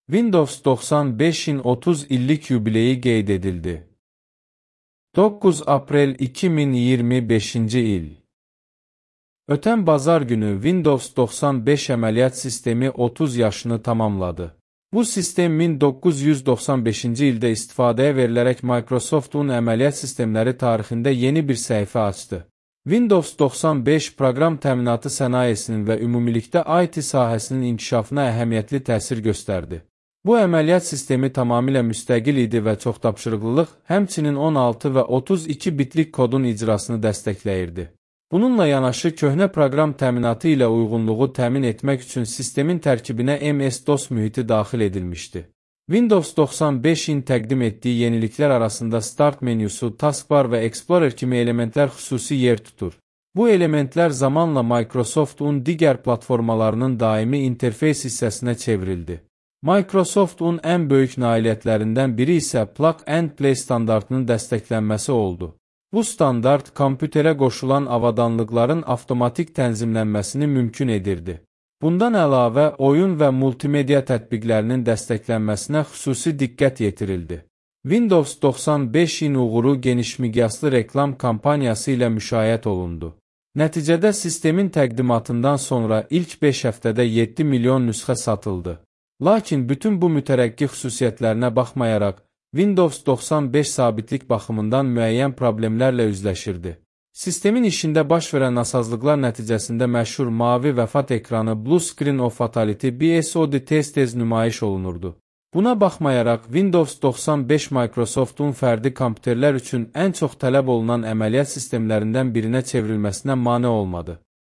Windows 95'in 30 illik yubileyi qeyd edildi. 9 aprel 2025-ci il. Ötən bazar günü Windows 95 əməliyyat sistemi 30 yaşını tamamladı. Bu sistem 1995-ci ildə istifadəyə verilərək Microsoft'un əməliyyat sistemləri tarixində yeni bir səhifə açdı. Windows 95 proqram təminatı sənayesinin və ümumilikdə IT sahəsinin inkişafına əhəmiyyətli təsir göstərdi. Bu əməliyyat sistemi tamamilə müstəqil idi və çoxtapşırıqlılıq, həmçinin 16 və 32 bitlik kodun icrasını dəstəkləyirdi. Bununla yanaşı, köhnə proqram təminatı ilə uyğunluğu təmin etmək üçün sistemin tərkibinə MS-DOS mühiti daxil edilmişdi. Windows 95-in təqdim etdiyi yeniliklər arasında Start menüsü, Taskbar və Explorer kimi elementlər xüsusi yer tutur. Bu elementlər zamanla Microsoft'un digər platformalarının daimi interfeys hissəsinə çevrildi. Microsoft'un ən böyük nailiyyətlərindən biri isə Plug and Play standartının dəstəklənməsi oldu. Bu standart, kompüterə qoşulan avadanlıqların avtomatik tənzimlənməsini mümkün edirdi. Bundan əlavə, oyun və multimedia tətbiqlərinin dəstəklənməsinə xüsusi diqqət yetirildi. Windows 95-in uğuru genişmiqyaslı reklam kampaniyası ilə müşayiət olundu. Nəticədə sistemin təqdimatından sonra ilk 5 həftədə 7 milyon nüsxə satıldı. Lakin bütün bu mütərəqqi xüsusiyyətlərinə baxmayaraq, Windows 95 sabitlik baxımından müəyyən problemlərlə üzləşirdi. Sistemin işində baş verən nasazlıqlar nəticəsində məşhur mavi vəfat ekranı Blue Screen of Fatality BSOD tez-tez nümayiş olunurdu. Buna baxmayaraq, Windows 95 Microsoft'un fərdi kompüterlər üçün ən çox tələb olunan əməliyyat sistemlərindən birinə çevrilməsinə mane olmadı.